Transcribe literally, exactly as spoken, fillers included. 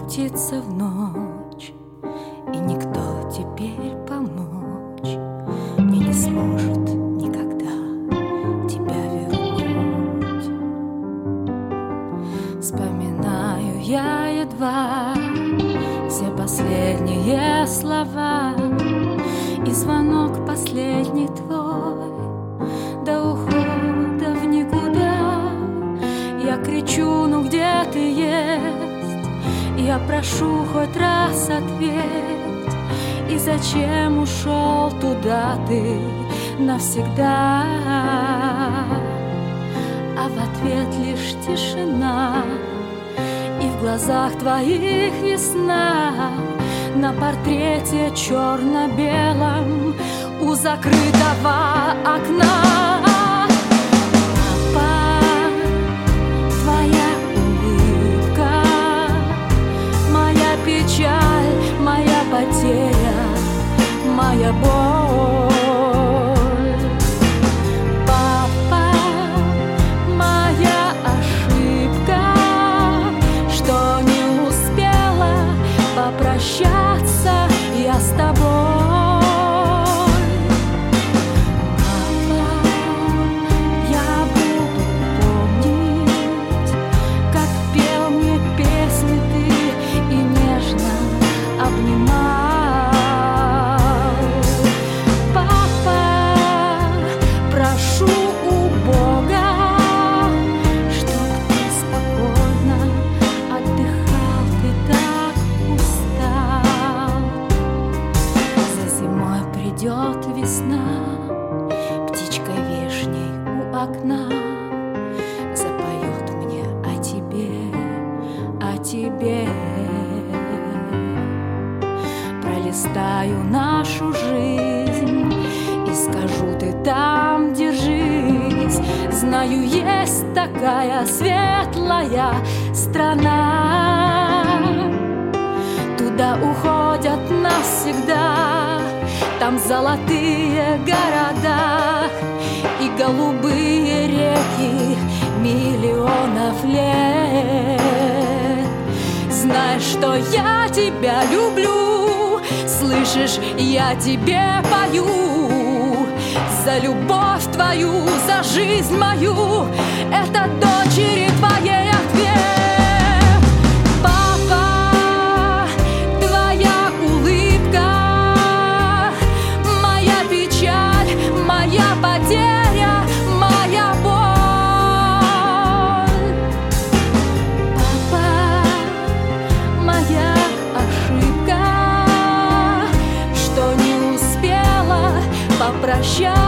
крутится в ночь, и никто теперь помочь мне не сможет никогда тебя вернуть. Вспоминаю я едва все последние слова и звонок последний твой до ухода в никуда. Я кричу: ну где ты есть? Я прошу хоть раз ответь. И зачем ушел туда ты навсегда? А в ответ лишь тишина, и в глазах твоих весна. На портрете черно-белом у закрытого окна. Печаль, моя потеря, моя боль. Папа, моя ошибка, что не успела попрощаться я с тобой. Придет весна, птичка вишней у окна запоет мне о тебе, о тебе. Пролистаю нашу жизнь и скажу: ты там держись. Знаю, есть такая светлая страна, туда уходят навсегда. Там золотые города и голубые реки миллионов лет. Знаешь, что я тебя люблю, слышишь, я тебе пою за любовь твою, за жизнь мою. Это дочери твоей ответ. Прощай.